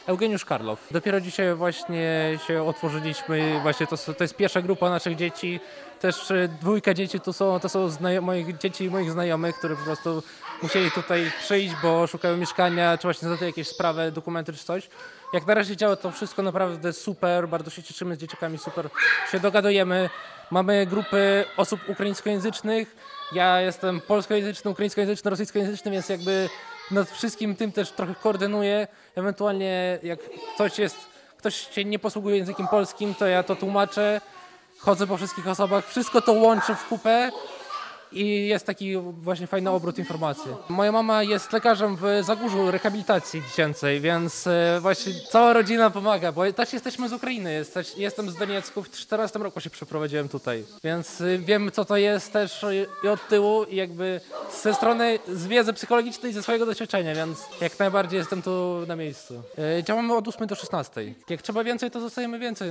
Eugeniusz Karlow. Dopiero dzisiaj właśnie się otworzyliśmy, właśnie to jest pierwsza grupa naszych dzieci. Też dwójka dzieci to są moich dzieci i moich znajomych, które po prostu musieli tutaj przyjść, bo szukają mieszkania, czy właśnie załatwiać jakieś sprawy, dokumenty czy coś. Jak na razie działa to wszystko naprawdę super, bardzo się cieszymy z dzieciakami, super się dogadujemy. Mamy grupy osób ukraińskojęzycznych, ja jestem polskojęzyczny, ukraińskojęzyczny, rosyjskojęzyczny, więc jakby nad wszystkim tym też trochę koordynuję. Ewentualnie jak ktoś się nie posługuje językiem polskim, to ja to tłumaczę, chodzę po wszystkich osobach, wszystko to łączę w kupę i jest taki właśnie fajny obrót informacji. Moja mama jest lekarzem w Zagórzu rehabilitacji dziecięcej, więc właśnie cała rodzina pomaga, bo też jesteśmy z Ukrainy, jestem z Doniecku, w 2014 roku się przeprowadziłem tutaj, więc wiem co to jest też i od tyłu i jakby ze strony z wiedzy psychologicznej, ze swojego doświadczenia, więc jak najbardziej jestem tu na miejscu. Działamy od 8 do 16. Jak trzeba więcej, to zostajemy więcej.